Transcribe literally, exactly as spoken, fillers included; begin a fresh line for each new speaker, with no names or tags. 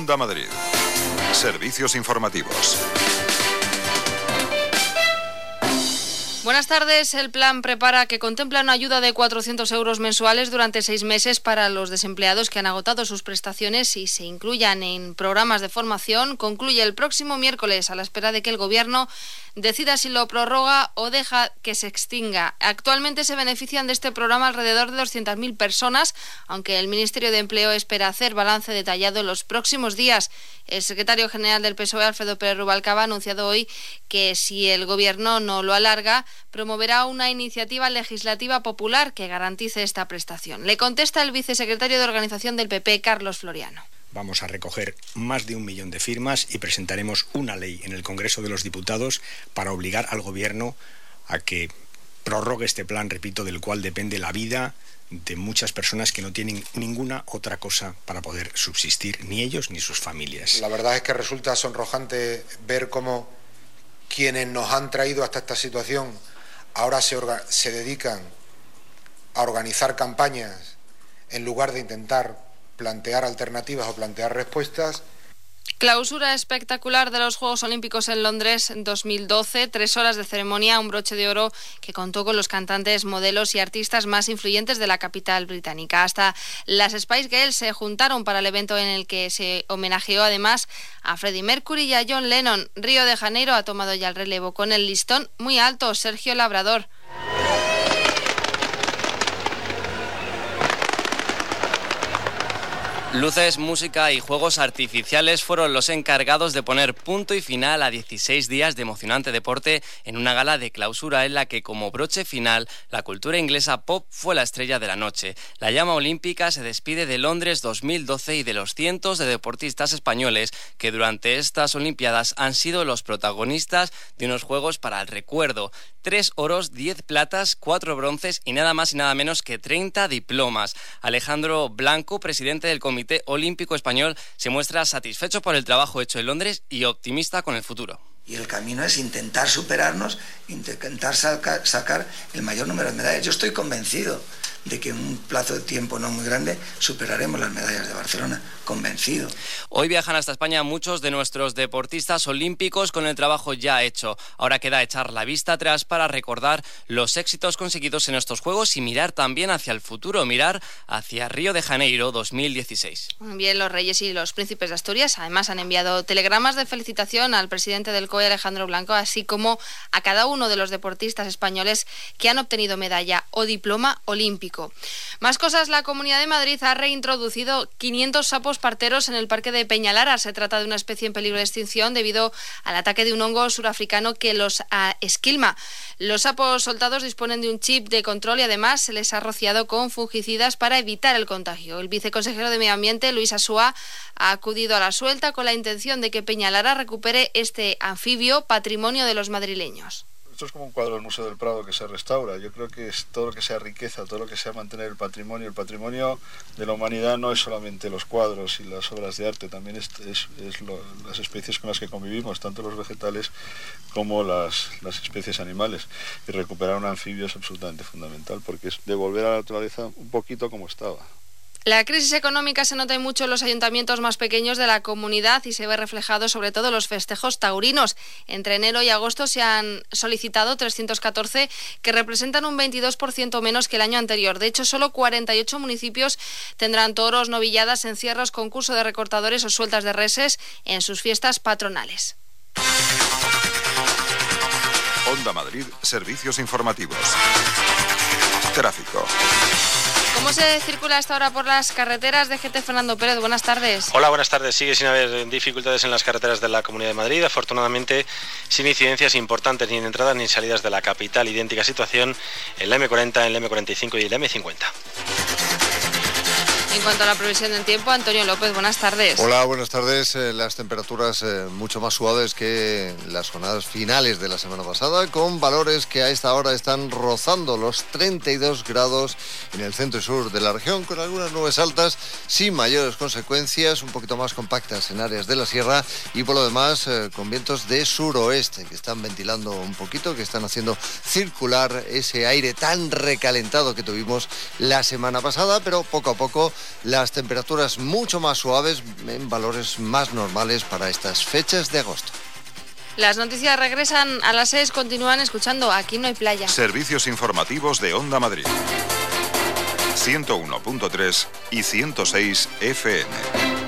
Onda Madrid. Servicios informativos.
Buenas tardes. El plan Prepara, que contempla una ayuda de cuatrocientos euros mensuales durante seis meses para los desempleados que han agotado sus prestaciones y se incluyan en programas de formación, concluye el próximo miércoles a la espera de que el Gobierno decida si lo prorroga o deja que se extinga. Actualmente se benefician de este programa alrededor de doscientas mil personas, aunque el Ministerio de Empleo espera hacer balance detallado en los próximos días. El secretario general del P S O E, Alfredo Pérez Rubalcaba, ha anunciado hoy que si el Gobierno no lo alarga, promoverá una iniciativa legislativa popular que garantice esta prestación. Le contesta el vicesecretario de Organización del P P, Carlos Floriano.
Vamos a recoger más de un millón de firmas y presentaremos una ley en el Congreso de los Diputados para obligar al Gobierno a que prorrogue este plan, repito, del cual depende la vida de muchas personas que no tienen ninguna otra cosa para poder subsistir, ni ellos ni sus familias.
La verdad es que resulta sonrojante ver cómo quienes nos han traído hasta esta situación ahora se, orga- se dedican a organizar campañas en lugar de intentar plantear alternativas o plantear respuestas.
Clausura espectacular de los Juegos Olímpicos en Londres en dos mil doce, tres horas de ceremonia, un broche de oro que contó con los cantantes, modelos y artistas más influyentes de la capital británica. Hasta las Spice Girls se juntaron para el evento en el que se homenajeó además a Freddie Mercury y a John Lennon. Río de Janeiro ha tomado ya el relevo con el listón muy alto. Sergio Labrador.
Luces, música y juegos artificiales fueron los encargados de poner punto y final a dieciséis días de emocionante deporte en una gala de clausura en la que, como broche final, la cultura inglesa pop fue la estrella de la noche. La llama olímpica se despide de Londres dos mil doce y de los cientos de deportistas españoles que durante estas Olimpiadas han sido los protagonistas de unos juegos para el recuerdo. Tres oros, diez platas, cuatro bronces y nada más y nada menos que treinta diplomas. Alejandro Blanco, presidente del Comité Olímpico Español, se muestra satisfecho por el trabajo hecho en Londres y optimista con el futuro.
Y el camino es intentar superarnos, intentar saca, sacar el mayor número de medallas. Yo estoy convencido de que en un plazo de tiempo no muy grande superaremos las medallas de Barcelona, convencido.
Hoy viajan hasta España muchos de nuestros deportistas olímpicos con el trabajo ya hecho. Ahora queda echar la vista atrás para recordar los éxitos conseguidos en estos Juegos y mirar también hacia el futuro, mirar hacia Río de Janeiro dos mil dieciséis.
Bien, los reyes y los príncipes de Asturias además han enviado telegramas de felicitación al presidente del C O E, Alejandro Blanco, así como a cada uno de los deportistas españoles que han obtenido medalla o diploma olímpico. Más cosas, la Comunidad de Madrid ha reintroducido quinientos sapos parteros en el parque de Peñalara. Se trata de una especie en peligro de extinción debido al ataque de un hongo surafricano que los esquilma. Los sapos soltados disponen de un chip de control y además se les ha rociado con fungicidas para evitar el contagio. El viceconsejero de Medio Ambiente, Luis Asúa, ha acudido a la suelta con la intención de que Peñalara recupere este anfibio, patrimonio de los madrileños.
Esto es como un cuadro del Museo del Prado que se restaura. Yo creo que es todo lo que sea riqueza, todo lo que sea mantener el patrimonio. El patrimonio de la humanidad no es solamente los cuadros y las obras de arte, también es, es, es lo, las especies con las que convivimos, tanto los vegetales como las, las especies animales. Y recuperar un anfibio es absolutamente fundamental porque es devolver a la naturaleza un poquito como estaba.
La crisis económica se nota mucho en los ayuntamientos más pequeños de la comunidad y se ve reflejado sobre todo en los festejos taurinos. Entre enero y agosto se han solicitado trescientos catorce, que representan un veintidós por ciento menos que el año anterior. De hecho, solo cuarenta y ocho municipios tendrán toros, novilladas, encierros, concurso de recortadores o sueltas de reses en sus fiestas patronales.
Onda Madrid, servicios informativos. Tráfico.
¿Cómo se circula hasta ahora por las carreteras? D G T Fernando Pérez, buenas tardes.
Hola, buenas tardes. Sigue sin haber dificultades en las carreteras de la Comunidad de Madrid. Afortunadamente, sin incidencias importantes ni en entradas ni en salidas de la capital. Idéntica situación en la eme cuarenta, en la eme cuarenta y cinco y en la eme cincuenta.
En cuanto a la previsión del tiempo, Antonio López, buenas tardes.
Hola, buenas tardes. Eh, las temperaturas eh, mucho más suaves que las jornadas finales de la semana pasada, con valores que a esta hora están rozando los treinta y dos grados en el centro y sur de la región, con algunas nubes altas sin mayores consecuencias, un poquito más compactas en áreas de la sierra y por lo demás eh, con vientos de suroeste que están ventilando un poquito, que están haciendo circular ese aire tan recalentado que tuvimos la semana pasada, pero poco a poco las temperaturas mucho más suaves en valores más normales para estas fechas de agosto.
Las noticias regresan a las seis, continúan escuchando Aquí no hay playa.
Servicios informativos de Onda Madrid. ciento uno punto tres y ciento seis F M.